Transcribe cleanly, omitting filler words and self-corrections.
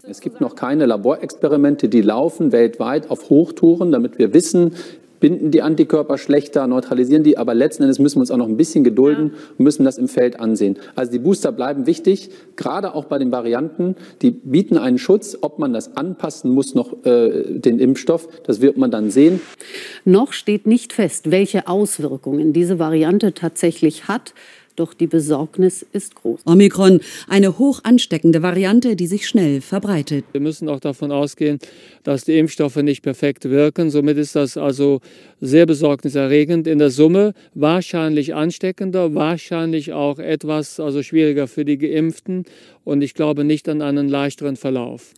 Es gibt noch keine Laborexperimente, die laufen weltweit auf Hochtouren, damit wir wissen, binden die Antikörper schlechter, neutralisieren die, aber letzten Endes müssen wir uns auch noch ein bisschen gedulden und müssen das im Feld ansehen. Also die Booster bleiben wichtig, gerade auch bei den Varianten, die bieten einen Schutz. Ob man das anpassen muss, noch den Impfstoff, das wird man dann sehen. Noch steht nicht fest, welche Auswirkungen diese Variante tatsächlich hat. Doch die Besorgnis ist groß. Omikron, eine hoch ansteckende Variante, die sich schnell verbreitet. Wir müssen auch davon ausgehen, dass die Impfstoffe nicht perfekt wirken. Somit ist das also sehr besorgniserregend. In der Summe wahrscheinlich ansteckender, wahrscheinlich auch etwas schwieriger für die Geimpften. Und ich glaube nicht an einen leichteren Verlauf.